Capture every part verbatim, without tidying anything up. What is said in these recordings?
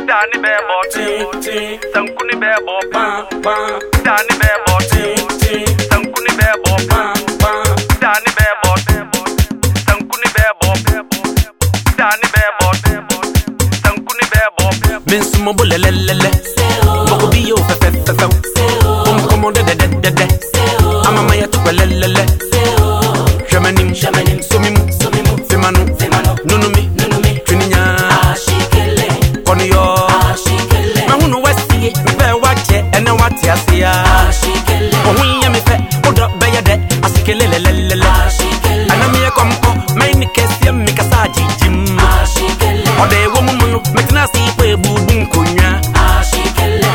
Danny Bear Botty, Sankuni Bear Bop, Danny Bear Botty, Sankuni Bear Bop, Danny Bear Bot, Sankuni Bear Bop, Danny Bear Bot, Sankuni Bear Bop, Miss Mobulele, Mobio Fefe, Um Commode de de de, Amamaya to Pelele, Shamanim, Shamanim, Sumim, Sumim, Femanu, Femanu, Nunumi, Nunumi, Trinia, Ashikele, Conio, Ashikele, Mamuno Westie, Fair Watch, and no Watia, Ashikele, Owen Yamife, Oda Bayade, Ashikele, Ashikele, and Amia Compo, Main Cassia, Mikasaji, Jim, Ashikele, or the woman, Metanasi, Boom Kunya, Ashikele.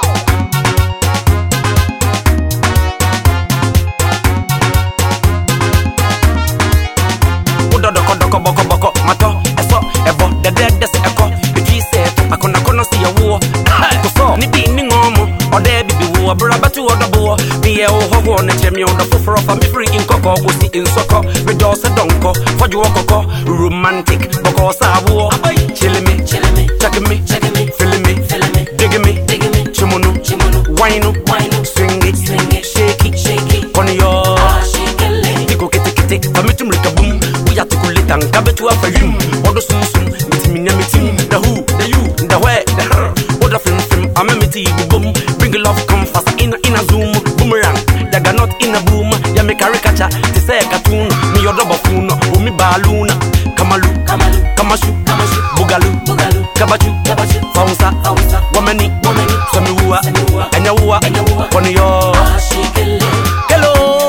Boko boko mato eso ebo de de de se eko betwi se akona kono se ye wo ko so ni bi ni ngomo o de bibi wo bra batu odobo bi ye wo ho na chemi o do foforo fa me free in koko go si in soko me do se donko foju okoko romantic boko sa wo chili me chili me check me check me feel me feel me dig me dig me chimono chimono wine wine swing it swing it shake it shake it on your ashikele tiko kete kete fa me tumrika boom we are to and cabbage for you. All the soon soon, meeting me, meeting the who, the you, the where, the her. All the film film, I'm a meeting boom. Bring love, come fast in a in a zoom, boomerang. They got not in a boom. Ya make a caricature, to say a cartoon. Me your double phone, or me balloon. Kamalu, Kamalu, Kamashu, Kamashu, Bugalu, Bugalu, Kabachu, Kabachu, Fausa, Fausa, Womani, Womani, Samua, and Yawa, and Yawa, on your hello,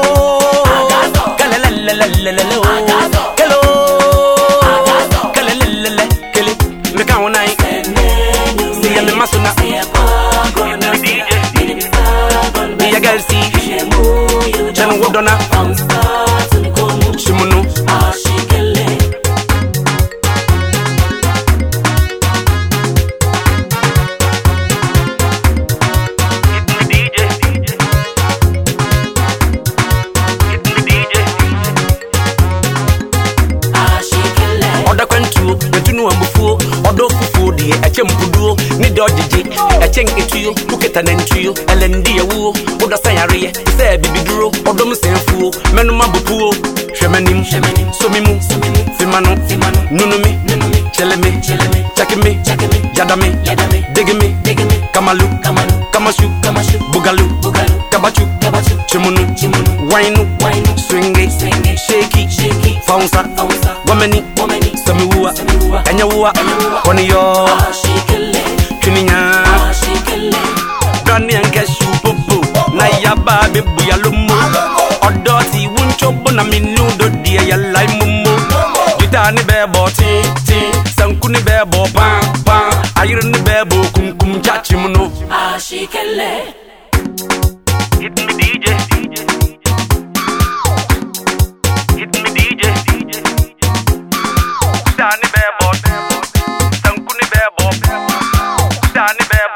hello, hello. Masuna, Mia Gelsi, Jan Wodona, Shimunu, Ashikele. Oda kwentu, yetunu ambufu, odo fufu di echempudu, ni dojiji, echeng etuyo, uketa nentuyo, elendi ewu, oda sayare, se bibiduro, odo msenfu, menu mabupu, shemanim, shemanim, somimu, fimanu, fimanu, nunumi, nunumi, cheleme, cheleme, chakime, chakime, jadame, yadame, digime, digime, kamalu, kamalu, kamashu, kamashu, bugalu, bugalu, kabachu, kabachu, chimunu, chimunu, wainu, wainu, swingi, swingi, shakey, shakey, fausa, fausa, wameni, wameni, samiwa, samiwa, kanyawa, koni yo, ashikele, kininya, ashikele, dani ankeshu popo, na yaba bebu ya lumu, odoti wunchobo na minudo diya ya lai mumu, gitani bebo ti, ti, sankuni bebo pan, pan, ayirani bebo kum kum chachimuno, ashikele. Hit me D J, hit me D J, Danny Bear Bot, Sankuni Bear Bop, Danny Bear